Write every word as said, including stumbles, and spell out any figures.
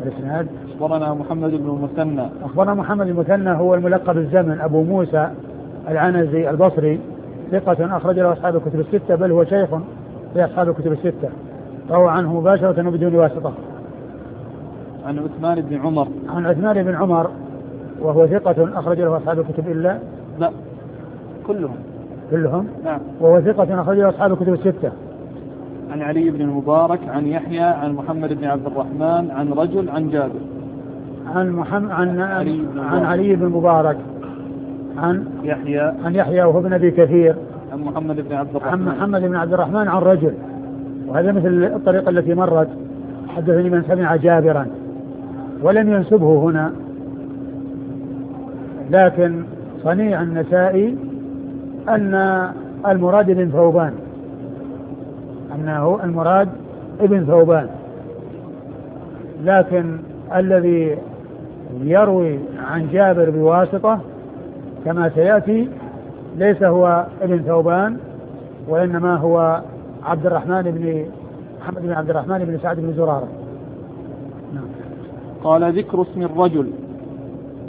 الإسناد. أخبرنا محمد بن المثنى. أخبرنا محمد المثنى هو الملقب الزمن أبو موسى العنزي البصري، ثقة أخرج له أصحاب الكتب الستة، بل هو شيخ في أصحاب الكتب الستة، روى عنه مباشرة وبدون واسطة. عن عثمان بن عمر. عن عثمان بن عمر وهو ثقة أخرج له أصحاب الكتب إلا لا كلهم كلهم نعم. وهو ثقة أخرج له أصحاب الكتب الستة. عن علي بن المبارك عن يحيى عن محمد بن عبد الرحمن عن رجل عن جابر. عن محمد عن علي عن علي بن المبارك عن يحيى عن يحيى وهو ابن أبي كثير عن محمد بن عبد الرحمن عن محمد بن عبد الرحمن عن رجل، وهذا مثل الطريقة التي مرت، حدثني من سمع جابرا، ولم ينسبه هنا، لكن صنيع النسائي أن المراد ابن ثوبان، أنه المراد ابن ثوبان، لكن الذي يروي عن جابر بواسطة كما سيأتي ليس هو ابن ثوبان، وإنما هو عبد الرحمن بن محمد بن عبد الرحمن بن سعد بن زرارة. قال ذكر اسم الرجل.